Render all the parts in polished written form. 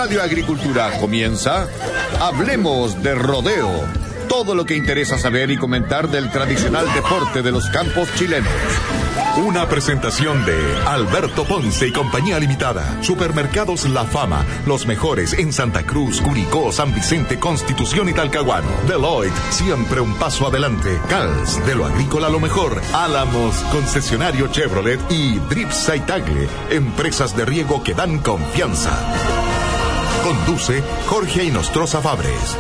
Radio Agricultura comienza Hablemos de Rodeo. Todo lo que interesa saber y comentar del tradicional deporte de los campos chilenos. Una presentación de Alberto Ponce y Compañía Limitada. Supermercados La Fama, los mejores en Santa Cruz, Curicó, San Vicente, Constitución y Talcahuano. Deloitte, siempre un paso adelante. Cals, de lo agrícola a lo mejor. Álamos, concesionario Chevrolet y Dripsa y Tagle, empresas de riego que dan confianza. Conduce Jorge Inostroza Fabres.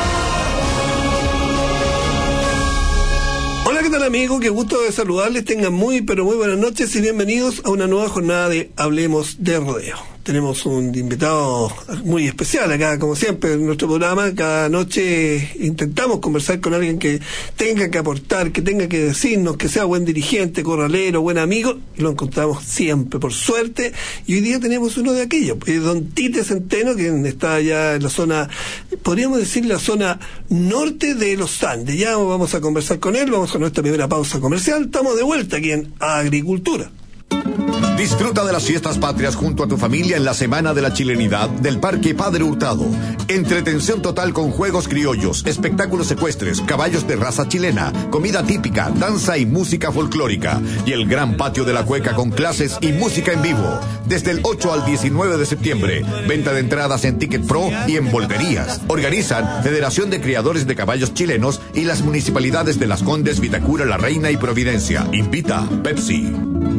Hola, ¿qué tal, amigos? Qué gusto de saludarles. Tengan muy, pero muy buenas noches y bienvenidos a una nueva jornada de Hablemos de Rodeo. Tenemos un invitado muy especial acá, como siempre, en nuestro programa. Cada noche intentamos conversar con alguien que tenga que aportar, que tenga que decirnos, que sea buen dirigente, corralero, buen amigo, y lo encontramos siempre, por suerte. Y hoy día tenemos uno de aquellos, don Tite Centeno, quien está allá en la zona, podríamos decir la zona norte de los Andes. Ya vamos a conversar con él, vamos a nuestra primera pausa comercial. Estamos de vuelta aquí en Agricultura. Disfruta de las fiestas patrias junto a tu familia en la Semana de la Chilenidad del Parque Padre Hurtado. Entretención total con juegos criollos, espectáculos ecuestres, caballos de raza chilena, comida típica, danza y música folclórica. Y el gran patio de la Cueca con clases y música en vivo. Desde el 8 al 19 de septiembre. Venta de entradas en Ticket Pro y en boleterías. Organizan Federación de Criadores de Caballos Chilenos y las municipalidades de Las Condes, Vitacura, La Reina y Providencia. Invita Pepsi.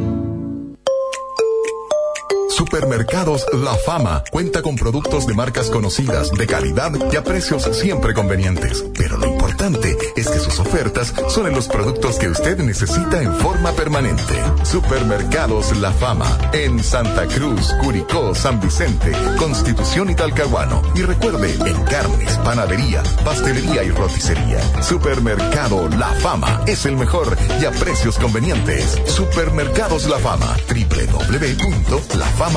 Supermercados La Fama cuenta con productos de marcas conocidas, de calidad y a precios siempre convenientes. Pero lo importante es que sus ofertas son en los productos que usted necesita en forma permanente. Supermercados La Fama en Santa Cruz, Curicó, San Vicente, Constitución y Talcahuano. Y recuerde, en carnes, panadería, pastelería y roticería. Supermercado La Fama es el mejor y a precios convenientes. Supermercados La Fama, www.lafama.cl.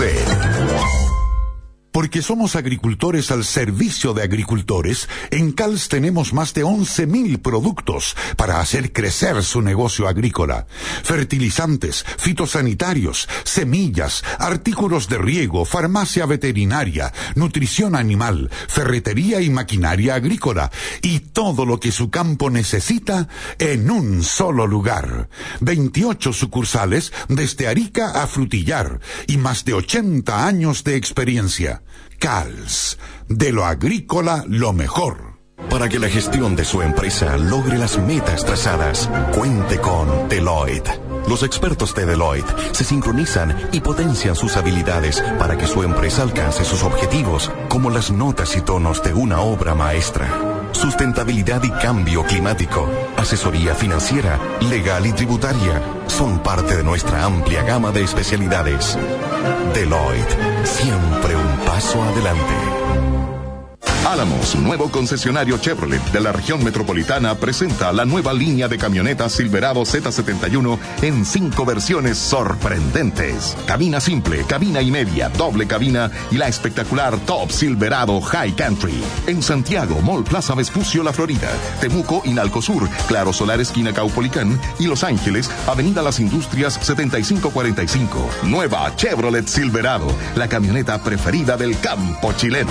Porque somos agricultores al servicio de agricultores, en CALS tenemos más de 11.000 productos para hacer crecer su negocio agrícola. Fertilizantes, fitosanitarios, semillas, artículos de riego, farmacia veterinaria, nutrición animal, ferretería y maquinaria agrícola, y todo lo que su campo necesita en un solo lugar. 28 sucursales desde Arica a Frutillar, y más de 80 años de experiencia. CALS, de lo agrícola lo mejor. Para que la gestión de su empresa logre las metas trazadas, cuente con Deloitte. Los expertos de Deloitte se sincronizan y potencian sus habilidades para que su empresa alcance sus objetivos, como las notas y tonos de una obra maestra. Sustentabilidad y cambio climático, asesoría financiera, legal y tributaria son parte de nuestra amplia gama de especialidades. Deloitte, siempre un paso adelante. Álamos, nuevo concesionario Chevrolet de la región metropolitana, presenta la nueva línea de camionetas Silverado Z71 en 5 versiones sorprendentes. Cabina simple, cabina y media, doble cabina y la espectacular Top Silverado High Country. En Santiago, Mall Plaza Vespucio, La Florida. Temuco, Inalco Sur, Claro Solar esquina Caupolicán. Y Los Ángeles, Avenida Las Industrias 7545. Nueva Chevrolet Silverado, la camioneta preferida del campo chileno.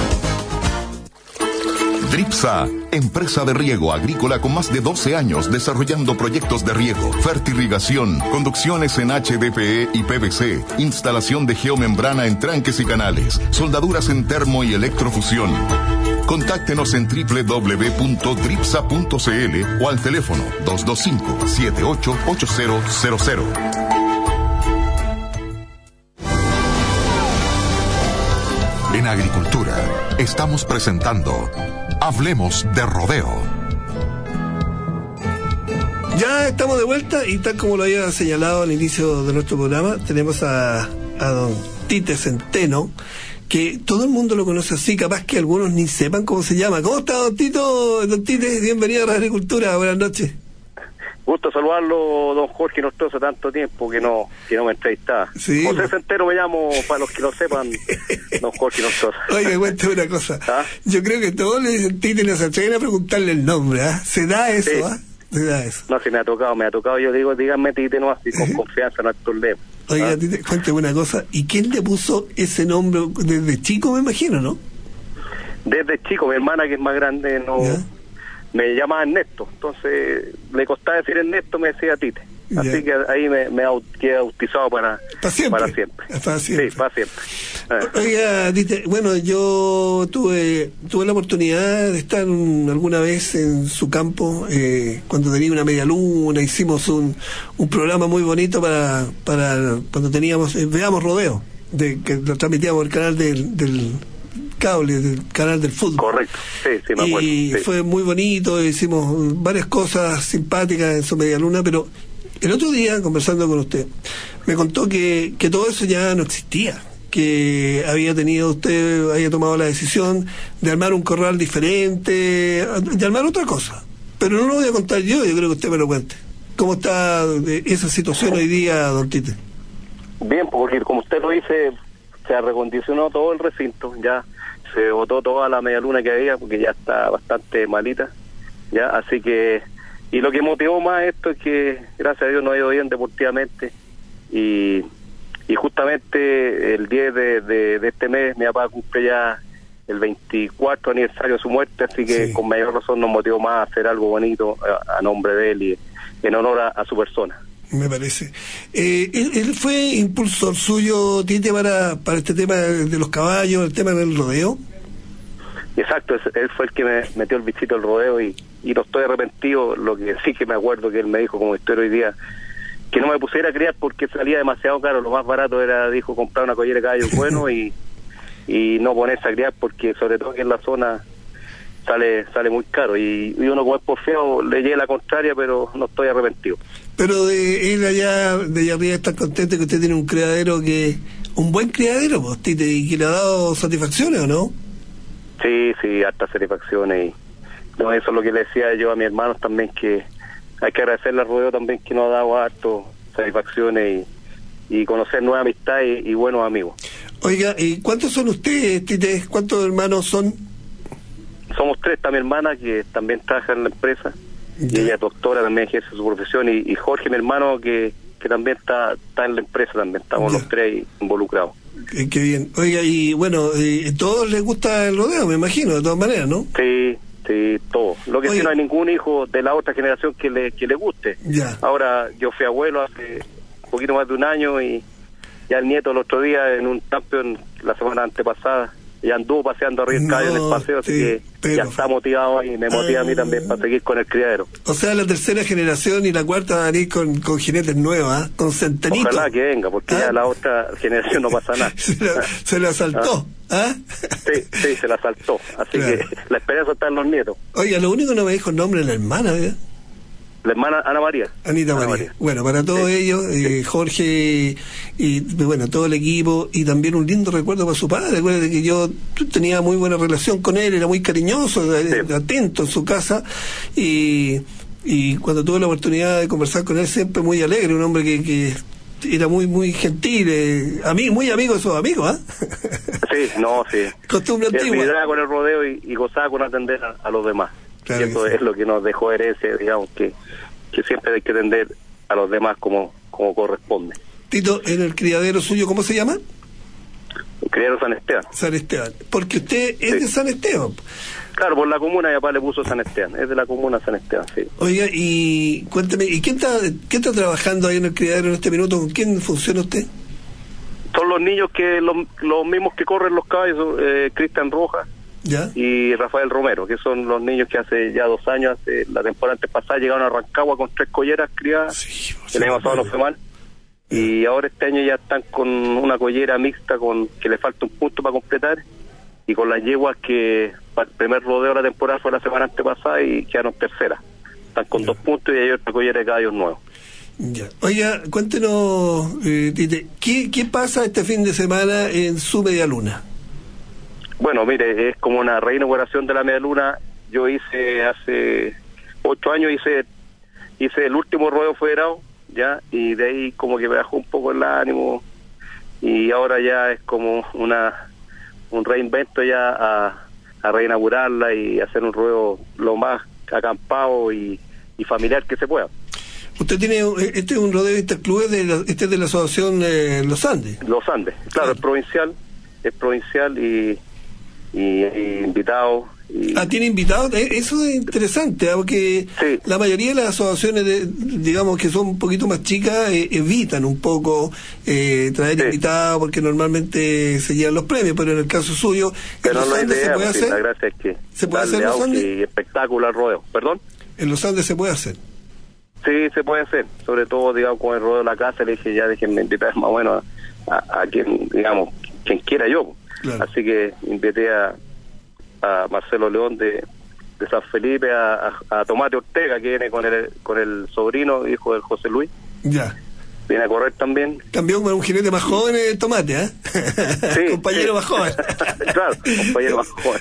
Dripsa, empresa de riego agrícola con más de 12 años desarrollando proyectos de riego, fertirrigación, conducciones en HDPE y PVC, instalación de geomembrana en tranques y canales, soldaduras en termo y electrofusión. Contáctenos en www.dripsa.cl o al teléfono 225-788000. En Agricultura estamos presentando Hablemos de Rodeo. Ya estamos de vuelta y tal como lo había señalado al inicio de nuestro programa, tenemos a don Tite Centeno, que todo el mundo lo conoce así, capaz que algunos ni sepan cómo se llama. ¿Cómo está, don Tite? Bienvenido a la Agricultura, buenas noches. Gusto saludarlo, don Jorge Nostroza, tanto tiempo que no me entrevistaba. Sí. José Centeno me llamo, para los que lo sepan, don Jorge Nostroza. Oye, cuéntame una cosa. ¿Ah? Yo creo que todos le dicen Tite y no se atreven a preguntarle el nombre, ¿ah? ¿Se da eso, sí. Se da eso. No, si me ha tocado, yo digo, díganme Tite nomás, y con confianza, no hay problema. Oiga, cuénteme una cosa, ¿y quién le puso ese nombre desde chico, me imagino, no? Desde chico, mi hermana, que es más grande, no ¿Ya? me llamaba Ernesto, entonces le costaba decir Ernesto, me decía Tite. Ya. Así que ahí me quedé bautizado para siempre. Para siempre. Sí, para siempre. Oiga, Tite, bueno, yo tuve la oportunidad de estar alguna vez en su campo, cuando tenía una media luna, hicimos un programa muy bonito para cuando teníamos, Veamos Rodeo, que lo transmitíamos por el canal del cable, del canal del fútbol. Correcto, sí, me acuerdo. Y sí. fue muy bonito, hicimos varias cosas simpáticas en su media luna, pero el otro día, conversando con usted, me contó que todo eso ya no existía, que había tomado la decisión de armar un corral diferente, de armar otra cosa. Pero no lo voy a contar yo creo que usted me lo cuente. ¿Cómo está esa situación hoy día, don Tite? Bien, porque como usted lo dice, se recondicionó todo el recinto, ya se botó toda la media luna que había, porque ya está bastante malita, ya, así que, y lo que motivó más esto es que, gracias a Dios, nos ha ido bien deportivamente, y justamente el 10 de este mes mi papá cumple ya el 24 aniversario de su muerte, así que con mayor razón nos motivó más a hacer algo bonito a nombre de él y en honor a su persona. Me parece. ¿Él fue impulsor suyo, Tite, para este tema de los caballos, el tema del rodeo? Exacto, él fue el que me metió el bichito del rodeo y no estoy arrepentido. Lo que sí que me acuerdo que él me dijo, como historia hoy día, que no me pusiera a criar porque salía demasiado caro. Lo más barato era, dijo, comprar una collera de caballos bueno y no ponerse a criar porque, sobre todo que en la zona, sale muy caro. Y uno, como es porfiado, le llegué la contraria, pero no estoy arrepentido. Pero él allá arriba está contento que usted tiene un criadero un buen criadero, pues, Tite, y que le ha dado satisfacciones, ¿o no? Sí, hartas satisfacciones. No, eso es lo que le decía yo a mis hermanos también, que hay que agradecerle al rodeo también, que nos ha dado harto satisfacciones y conocer nuevas amistades y buenos amigos. Oiga, ¿y cuántos son ustedes, Tite? ¿Cuántos hermanos son? Somos 3, está mi hermana, que también trabaja en la empresa, y ella es doctora, también ejerce su profesión, y Jorge, mi hermano, que también está en la empresa, también estamos los 3 involucrados. Qué bien. Oiga, y bueno, todos les gusta el rodeo, me imagino, de todas maneras, ¿no? Sí, todo. Lo que sí, no hay ningún hijo de la otra generación que le guste. Ya. Ahora, yo fui abuelo hace un poquito más de un año, y ya el nieto el otro día en un champion la semana antepasada ya anduvo paseando arriba el caballo en el paseo, así que ya está motivado y me motiva a mí también para seguir con el criadero. O sea, la tercera generación y la cuarta van a ir con jinetes nuevos, con centenitos. Ojalá que venga, porque ya la otra generación no pasa nada. se la saltó. Sí, se la saltó, así que la esperanza está en los nietos. Oiga, lo único que no me dijo el nombre de la hermana, ¿verdad? La hermana Ana María. Anita María. Bueno, para todos ellos, Jorge y bueno, todo el equipo, y también un lindo recuerdo para su padre. Recuerde que yo tenía muy buena relación con él, era muy cariñoso, atento en su casa, y cuando tuve la oportunidad de conversar con él, siempre muy alegre, un hombre que era muy gentil, muy amigo de sus amigos, Sí. Costumbre antigua. Él vibraba con el rodeo y gozaba con atender a los demás. Claro, y eso es lo que nos dejó herencia, digamos, que siempre hay que atender a los demás como corresponde. Tito, en el criadero suyo, ¿cómo se llama? El criadero San Esteban. San Esteban, porque usted es de San Esteban. Claro, por la comuna, mi papá le puso San Esteban, es de la comuna San Esteban, sí. Oiga, y cuénteme, ¿y quién está trabajando ahí en el criadero en este minuto? ¿Con quién funciona usted? Son los niños que los mismos que corren los caballos, Cristian Rojas, ¿ya? Y Rafael Romero, que son los niños que hace ya 2 años, la temporada antes pasada, llegaron a Rancagua con 3 colleras criadas, el año pasado no fue mal, y ahora este año ya están con una collera mixta que le falta un punto para completar, y con las yeguas que para el primer rodeo de la temporada fue la semana antepasada y quedaron terceras. Están con 2 puntos y hay otra collera de caballos nuevos. Ya. Oiga, cuéntenos, Tite, ¿qué pasa este fin de semana en su media luna? Bueno, mire, es como una reinauguración de la media luna. Yo hice hace 8 años, hice el último rodeo federado, ya, y de ahí como que me bajó un poco el ánimo, y ahora ya es como un reinvento ya a reinaugurarla y hacer un rodeo lo más acampado y familiar que se pueda. Usted tiene, este es un rodeo interclubes, este es de la asociación Los Andes. Los Andes, claro, es provincial y invitado. ¿Tiene invitados? Eso es interesante, porque sí. La mayoría de las asociaciones, digamos que son un poquito más chicas, evitan un poco traer invitados, porque normalmente se llevan los premios, pero en el caso suyo, pero ¿en Los Andes se puede hacer? La gracia es que ¿se puede hacer en Los Andes? Y espectáculo al rodeo, ¿perdón? ¿En Los Andes se puede hacer? Sí, se puede hacer, sobre todo, digamos, con el rodeo de la casa, le dije, ya déjenme invitar más o menos a quien, digamos, quien quiera yo. Claro. Así que invité a Marcelo León de San Felipe, a Tomate Ortega, que viene con el sobrino, hijo del José Luis. Ya. Viene a correr también. Cambió con un jinete más joven el Tomate, ¿eh? Sí, compañero más joven. Claro, compañero más joven.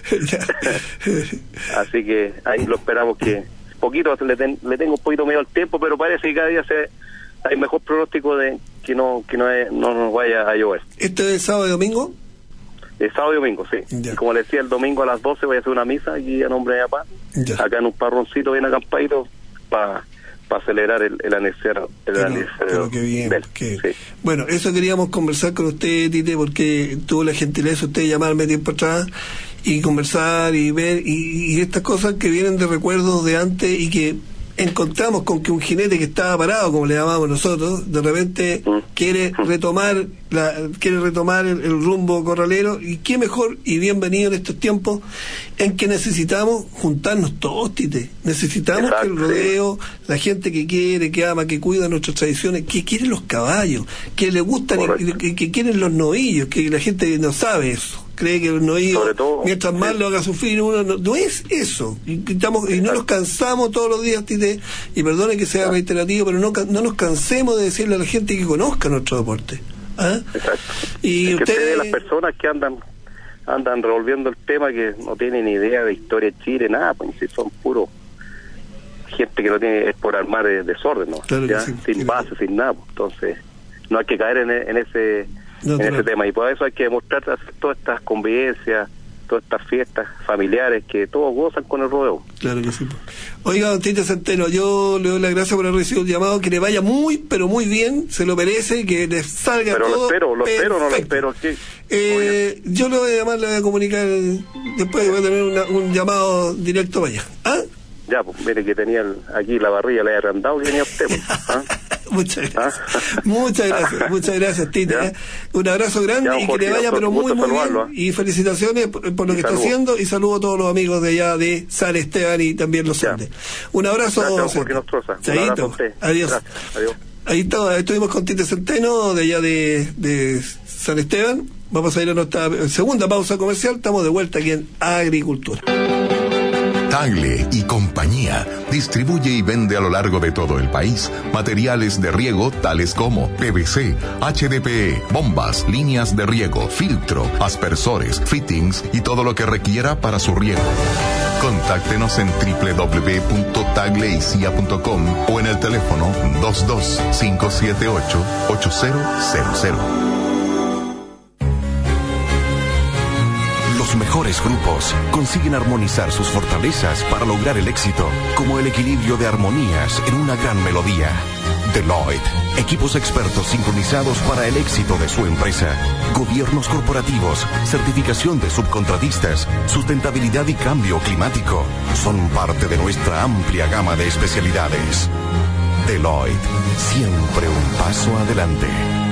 Así que ahí lo esperamos que poquito, le tengo un poquito medio al tiempo, pero parece que cada día hay mejor pronóstico de que no nos vaya a llover. ¿Este es sábado y domingo? El sábado y domingo, sí. Ya. Y como le decía, el domingo a las 12 voy a hacer una misa aquí a nombre de mi papá, acá en un parroncito bien acampadito, para celebrar el aniversario. Pero qué bien. Sí. Bueno, eso queríamos conversar con usted, Tite, porque tuvo la gentileza usted de llamarme tiempo atrás y conversar y ver, y estas cosas que vienen de recuerdos de antes y que encontramos con que un jinete que estaba parado, como le llamamos nosotros, de repente quiere retomar el rumbo corralero, y qué mejor y bienvenido en estos tiempos en que necesitamos juntarnos todos, Tite. Necesitamos que el rodeo, la gente que quiere, que ama, que cuida nuestras tradiciones, que quiere los caballos, que le gustan y que quieren los novillos, que la gente no sabe eso. Cree que el novillo, mientras más lo haga sufrir uno, no es eso. Y no nos cansamos todos los días, Tite, y perdone que sea reiterativo, pero no nos cansemos de decirle a la gente que conozca nuestro deporte. ¿Ah? Exacto. Y es que ustedes, las personas que andan revolviendo el tema, que no tienen ni idea de historia de Chile, nada, pues si son puros gente que no tiene, es por armar desorden, ¿no? Claro, ¿ya? Sí, sin base, sin nada. Entonces, no hay que caer en ese tema, y por eso hay que demostrar todas estas convivencias, todas estas fiestas familiares que todos gozan con el rodeo. Claro que sí. Oiga, don Tite Centeno, yo le doy las gracias por haber recibido el llamado, que le vaya muy, pero muy bien, se lo merece, que le salga pero todo. Pero lo espero, ¿qué? Yo lo voy a llamar, le voy a comunicar, después voy a tener un llamado directo para allá. ¿Ah? Ya, pues mire que tenía aquí la barriga, le he arrendado, que tenía usted. ¿Ah? Muchas gracias, Tite. Un abrazo grande, ya, y que le vaya pero muy bien, y felicitaciones por lo que está haciendo, y saludo a todos los amigos de allá de San Esteban y también Los Andes. Un abrazo. Gracias, Jorge Nostroza. Un abrazo a usted. Adiós. Gracias. Adiós. Ahí estuvimos con Tite Centeno de allá de San Esteban. Vamos a ir a nuestra segunda pausa comercial. Estamos de vuelta aquí en Agricultura. Tagle y Compañía distribuye y vende a lo largo de todo el país materiales de riego tales como PVC, HDPE, bombas, líneas de riego, filtro, aspersores, fittings y todo lo que requiera para su riego. Contáctenos en www.tagleicia.com o en el teléfono 22-578-8000. Los mejores grupos consiguen armonizar sus fortalezas para lograr el éxito, como el equilibrio de armonías en una gran melodía. Deloitte, equipos expertos sincronizados para el éxito de su empresa. Gobiernos corporativos, certificación de subcontratistas, sustentabilidad y cambio climático son parte de nuestra amplia gama de especialidades. Deloitte, siempre un paso adelante.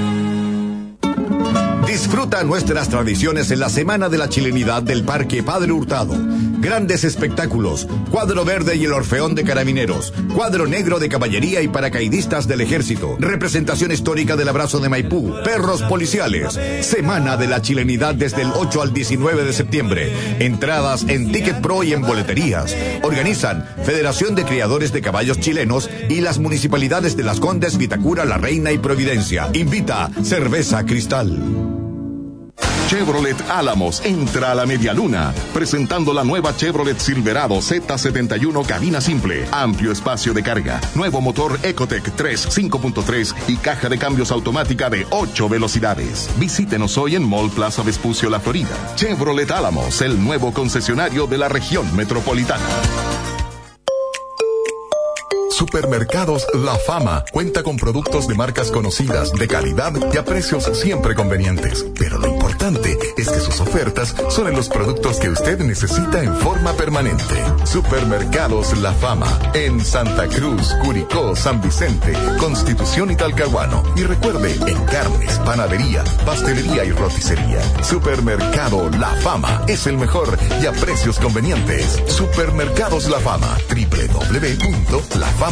Disfruta nuestras tradiciones en la Semana de la Chilenidad del Parque Padre Hurtado. Grandes espectáculos, cuadro verde y el Orfeón de Carabineros, cuadro negro de caballería y paracaidistas del Ejército, representación histórica del Abrazo de Maipú, perros policiales. Semana de la Chilenidad desde el 8 al 19 de septiembre. Entradas en Ticket Pro y en boleterías. Organizan Federación de Criadores de Caballos Chilenos y las municipalidades de Las Condes, Vitacura, La Reina y Providencia. Invita Cerveza Cristal. Chevrolet Álamos entra a la medialuna, presentando la nueva Chevrolet Silverado Z71 cabina simple, amplio espacio de carga, nuevo motor Ecotec 3 5.3 y caja de cambios automática de 8 velocidades. Visítenos hoy en Mall Plaza Vespucio La Florida. Chevrolet Álamos, el nuevo concesionario de la región metropolitana. Supermercados La Fama cuenta con productos de marcas conocidas, de calidad y a precios siempre convenientes. Pero lo importante es que sus ofertas son en los productos que usted necesita en forma permanente. Supermercados La Fama en Santa Cruz, Curicó, San Vicente, Constitución y Talcahuano. Y recuerde, en carnes, panadería, pastelería y roticería. Supermercado La Fama es el mejor y a precios convenientes. Supermercados La Fama, www.lafama.cl.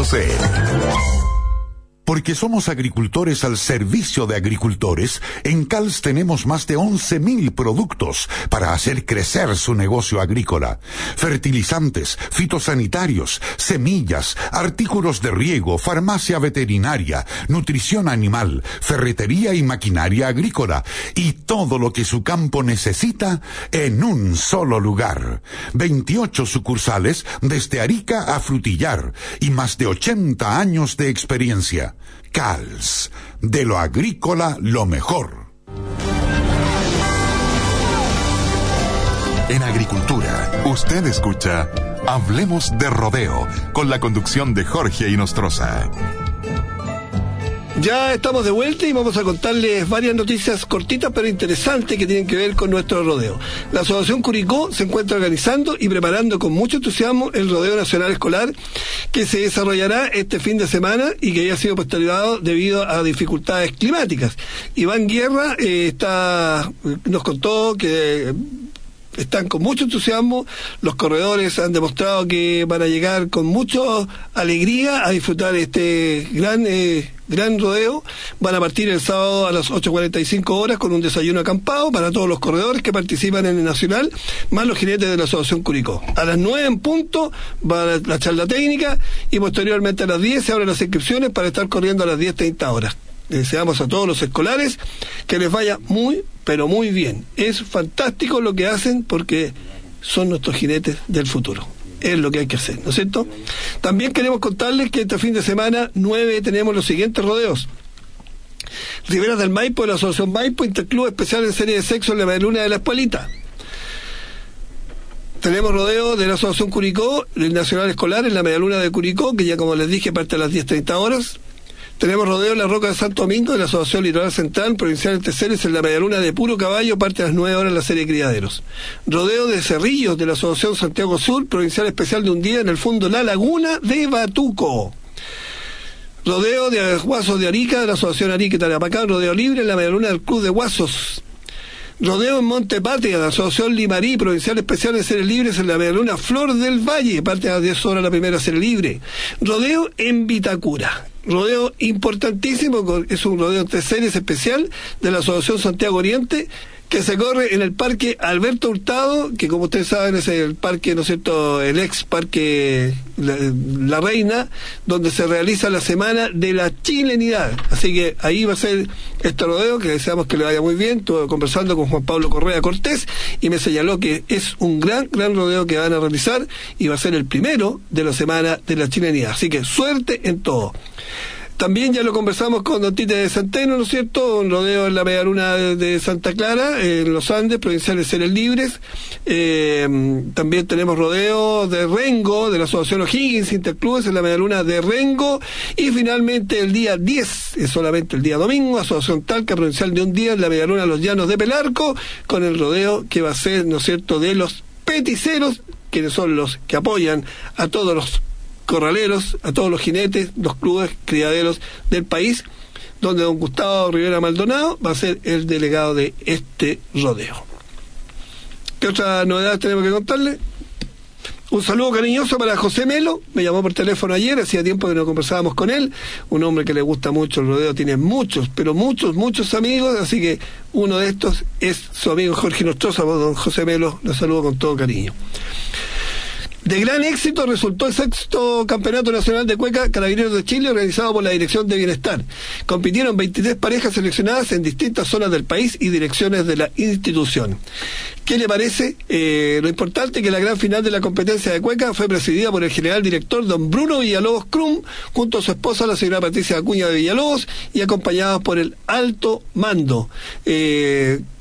Porque somos agricultores al servicio de agricultores, en CALS tenemos más de 11.000 productos para hacer crecer su negocio agrícola. Fertilizantes, fitosanitarios, semillas, artículos de riego, farmacia veterinaria, nutrición animal, ferretería y maquinaria agrícola, y todo lo que su campo necesita en un solo lugar. 28 sucursales desde Arica a Frutillar y más de 80 años de experiencia. CALS, de lo agrícola lo mejor. En agricultura, usted escucha Hablemos de Rodeo, con la conducción de Jorge Inostroza. Ya estamos de vuelta y vamos a contarles varias noticias cortitas pero interesantes que tienen que ver con nuestro rodeo. La Asociación Curicó se encuentra organizando y preparando con mucho entusiasmo el Rodeo Nacional Escolar que se desarrollará este fin de semana y que ya ha sido postergado debido a dificultades climáticas. Iván Guerra nos contó que están con mucho entusiasmo, los corredores han demostrado que van a llegar con mucha alegría a disfrutar este gran rodeo. Van a partir el sábado a las 8:45 horas con un desayuno acampado para todos los corredores que participan en el Nacional, más los jinetes de la Asociación Curicó. A las 9 en punto va la charla técnica y posteriormente a las 10 se abren las inscripciones para estar corriendo a las 10:30 horas. Deseamos a todos los escolares que les vaya muy, pero muy bien. Es fantástico lo que hacen porque son nuestros jinetes del futuro. Es lo que hay que hacer, ¿no es cierto? También queremos contarles que este fin de semana 9 tenemos los siguientes rodeos. Riberas del Maipo de la Asociación Maipo, Interclub Especial en Serie de Sexo en la Medialuna de la Espuelita. Tenemos rodeo de la Asociación Curicó, el Nacional Escolar en la Medialuna de Curicó, que ya como les dije parte a las 10:30 horas. Tenemos rodeo en la Roca de Santo Domingo de la Asociación Litoral Central, Provincial de Terceres en la Medialuna de Puro Caballo, parte a las 9 horas en la serie de criaderos. Rodeo de Cerrillos de la Asociación Santiago Sur, Provincial Especial de un día en el fondo La Laguna de Batuco. Rodeo de Guasos de Arica de la Asociación Arica y Tarapacá, rodeo libre en la Medialuna del Club de Guasos. Rodeo en Monte Patria de la Asociación Limarí, Provincial Especial de Seres Libres en la Medialuna Flor del Valle, parte a las 10 horas la primera serie libre. Rodeo en Vitacura. Rodeo importantísimo, es un rodeo de series especial de la Asociación Santiago Oriente, que se corre en el Parque Alberto Hurtado, que como ustedes saben es el parque, ¿no es cierto?, el ex Parque La Reina, donde se realiza la Semana de la Chilenidad. Así que ahí va a ser este rodeo, que deseamos que le vaya muy bien. Estuve conversando con Juan Pablo Correa Cortés y me señaló que es un gran rodeo que van a realizar y va a ser el primero de la Semana de la Chilenidad. Así que suerte en todo. También ya lo conversamos con Don Tite de Centeno, ¿no es cierto? Un rodeo en la Medialuna de Santa Clara, en los Andes, Provinciales Seres Libres. También tenemos rodeo de Rengo, de la Asociación O'Higgins, Interclubes, en la Medialuna de Rengo. Y finalmente el día 10, es solamente el día domingo, Asociación Talca, Provincial de un día, en la Medialuna de los Llanos de Pelarco, con el rodeo que va a ser, ¿no es cierto?, de los peticeros, quienes son los que apoyan a todos los corraleros, a todos los jinetes, los clubes criaderos del país, donde don Gustavo Rivera Maldonado va a ser el delegado de este rodeo. ¿Qué otra novedad tenemos que contarle? Un saludo cariñoso para José Melo, me llamó por teléfono ayer, hacía tiempo que no conversábamos con él, un hombre que le gusta mucho el rodeo, tiene muchos amigos, así que uno de estos es su amigo Jorge Inostroza. Don José Melo, lo saludo con todo cariño. De gran éxito resultó el 6º Campeonato Nacional de Cueca Carabineros de Chile, organizado por la Dirección de Bienestar. Compitieron 23 parejas seleccionadas en distintas zonas del país y direcciones de la institución. ¿Qué le parece? Lo importante es que la gran final de la competencia de cueca fue presidida por el general director don Bruno Villalobos Crum, junto a su esposa la señora Patricia Acuña de Villalobos, y acompañados por el alto mando.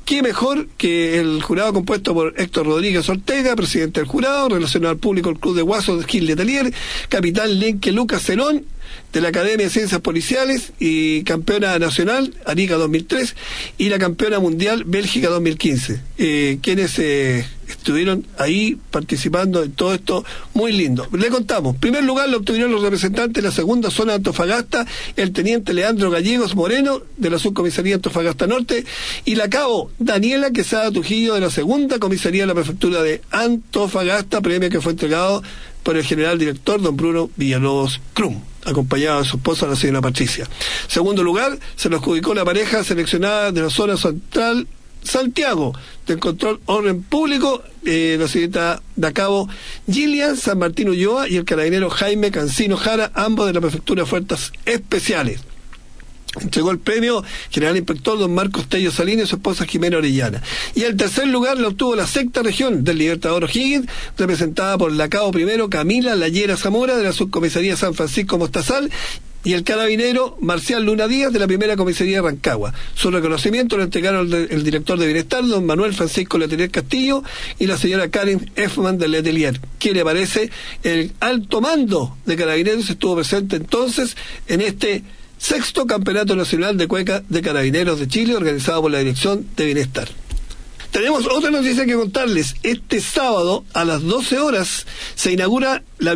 qué mejor que el jurado compuesto por Héctor Rodríguez Ortega, presidente del jurado, relacionado al público el Club de Guasos de Gil Letelier, capitán Lenque Lucas Cerón, de la Academia de Ciencias Policiales y campeona nacional, Arica 2003, y la campeona mundial, Bélgica 2015, quienes estuvieron ahí participando en todo esto muy lindo. Le contamos, primer lugar lo obtuvieron los representantes de la segunda zona de Antofagasta, el teniente Leandro Gallegos Moreno, de la subcomisaría Antofagasta Norte, y la cabo Daniela Quesada Trujillo, de la segunda comisaría de la prefectura de Antofagasta, premio que fue entregado por el general director don Bruno Villalobos Crum, acompañado de su esposa, la señora Patricia. Segundo lugar, se lo adjudicó la pareja seleccionada de la zona central Santiago, del control orden público, la señorita da cabo Gillian San Martín Ulloa y el carabinero Jaime Cancino Jara, ambos de la prefectura de Fuerzas Especiales. Entregó el premio general inspector don Marcos Tello Salinas y su esposa Jimena Orellana. Y el tercer lugar lo obtuvo la sexta región del Libertador O'Higgins, representada por la cabo primero Camila Layera Zamora, de la subcomisaría San Francisco Mostazal, y el carabinero Marcial Luna Díaz, de la primera comisaría de Rancagua. Su reconocimiento lo entregaron el director de Bienestar, don Manuel Francisco Letelier Castillo, y la señora Karen Effman de Letelier. ¿Qué le parece? El alto mando de carabineros estuvo presente entonces en este sexto Campeonato Nacional de Cueca de Carabineros de Chile, organizado por la Dirección de Bienestar. Tenemos otra noticia que contarles. Este sábado a las 12 horas se inaugura la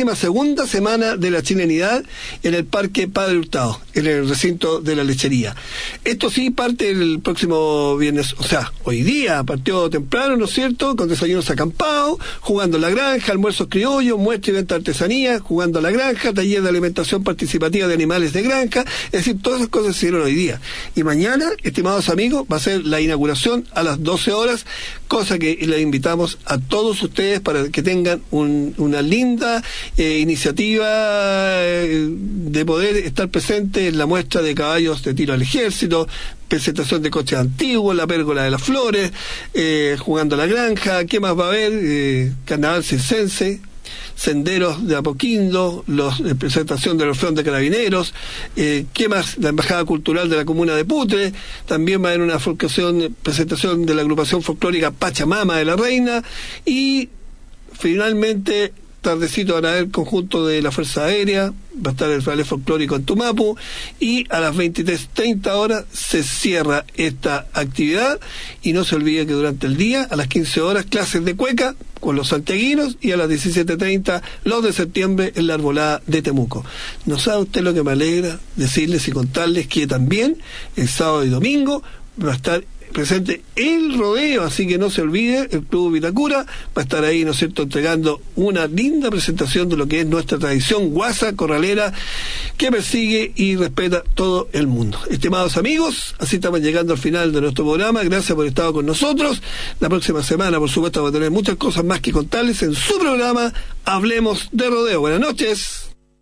22ª semana de la chilenidad en el Parque Padre Hurtado, en el recinto de la lechería. Esto sí parte el próximo viernes, o sea, hoy día partió temprano, ¿no es cierto?, con desayunos acampados, jugando en la granja, almuerzos criollos, muestra y venta de artesanía, jugando a la granja, taller de alimentación participativa de animales de granja, es decir, todas esas cosas se hicieron hoy día. Y mañana, estimados amigos, va a ser la inauguración a las 12 horas, cosa que les invitamos a todos ustedes para que tengan una linda iniciativa de poder estar presente en la muestra de caballos de tiro al ejército, presentación de coches antiguos, la pérgola de las flores, jugando a la granja. ¿Qué más va a haber? Carnaval circense, senderos de Apoquindo, presentación del Orfeón de Carabineros, ¿qué más? La Embajada Cultural de la Comuna de Putre, también va a haber una presentación de la agrupación folclórica Pachamama de la Reina, y finalmente tardecito van a haber conjunto de la Fuerza Aérea, va a estar el ballet folclórico en Tumapu, y a las 23:30 horas se cierra esta actividad. Y no se olvide que durante el día, a las 15 horas, clases de cueca con los santiaguinos, y a las 17:30 los de septiembre en la Arbolada de Temuco. ¿No sabe usted lo que me alegra decirles y contarles? Que también el sábado y domingo va a estar presente el rodeo, así que no se olvide, el Club Vitacura va a estar ahí, ¿no es cierto?, entregando una linda presentación de lo que es nuestra tradición guasa, corralera, que persigue y respeta todo el mundo. Estimados amigos, así estamos llegando al final de nuestro programa. Gracias por estar con nosotros. La próxima semana, por supuesto, vamos a tener muchas cosas más que contarles en su programa Hablemos de Rodeo. Buenas noches.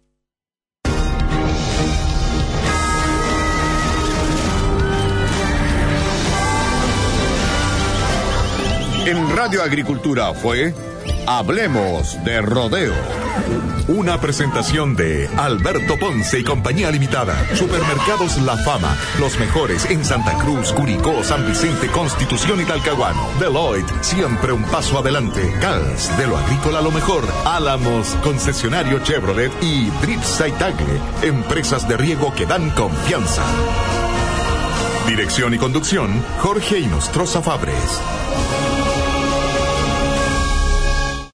En Radio Agricultura fue Hablemos de Rodeo. Una presentación de Alberto Ponce y Compañía Limitada. Supermercados La Fama, los mejores en Santa Cruz, Curicó, San Vicente, Constitución y Talcahuano. Deloitte, siempre un paso adelante. Cals, de lo agrícola a lo mejor. Álamos, concesionario Chevrolet, y Dripsa y Tagle, empresas de riego que dan confianza. Dirección y conducción, Jorge Inostroza Fabres.